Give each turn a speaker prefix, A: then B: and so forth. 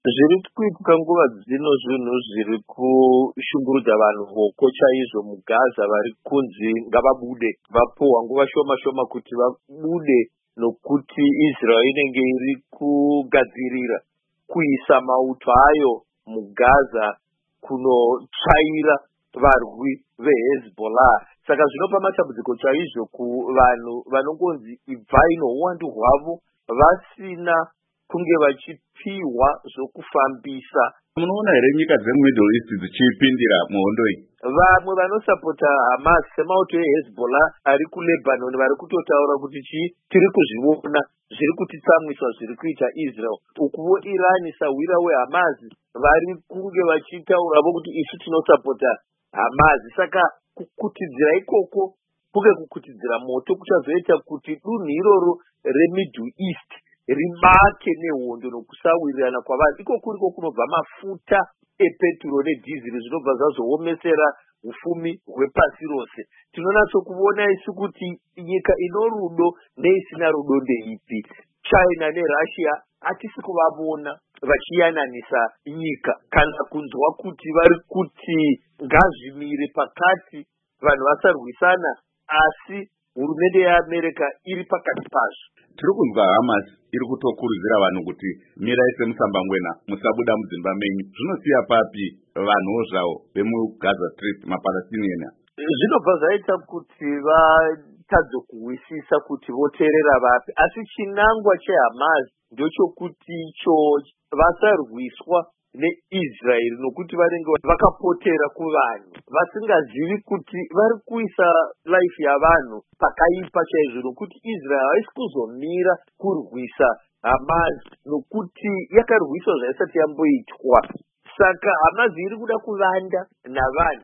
A: Zviri kuitika nguva dzino zvinhu zviri kushungurudza vanhu voko chaizvo muGaza vari kunzi ngavabude, vapohwa nguva shoma shoma kuti vabude, nokuti Israel inenge iri kugadzirira kuisa mauto ayo muGaza kunotsvaira varwi veHezbollah. Saka zvinopa matambudziko chaizvo kuvanhu vanongonzi ibvai nouwandu hwavo vasina kunge vachipiwa zvokufambisa.
B: Munoona here nyika dzemuMiddle East dzichipindira muhondo iyi?
A: Vamwe vanosapota Hamas semauto eHezbollah ari kuLebanon vari kutotaura kuti tiri kuzviona zviri kutitsamwisa zviri kuita Israel. Ukuwo Iran sawira weHamas vari kunge vachitauravo kuti isu tinosapota Hamas. Saka kukutidzira ikoko kunge kukutidzira moto kuchazoita kuti dunhu iroro reMiddle East rimake nehondo nokusawirirana kwavanhu. Iko kuriko kunobva mafuta epeturo nedhiziri zvinobva zvazoomesera ufumi hwepasi rose. Tinonatso kuona isu kuti nyika ino rudo neisina rudo ndeipi. China neRussia hatisi kuvavona vachiyananisa nyika kana kunzwa kuti vari kuti ngazvimire pakati vanhu vasarwisana, asi hurumende yeAmerica iri pakati pazvo.
B: Tiri kunzwa Hamas iri kutokurudzira vanhu kuti mirai semusambangwena, musabuda mudzimba menyu. Zvinosiya papi vanhuwo zvavo vemuGaza Strip, maPalestinian?
A: Zvinobva zvaita kuti vatadze kuwisisa kuti voteerera vapi, asi chinangwa cheHamas ndochokuti icho vasarwiswa neIsrael, nokuti vanenge vakapotera kuvanhu vasingazivi kuti vari kuisa life yavanhu pakaipa chaizvo, nokuti Israel haisi kuzomira kurwisa Hamas nokuti yakarwiswa zvaisati yamboitwa. Saka Hamas iri kuda kuvanda navanhu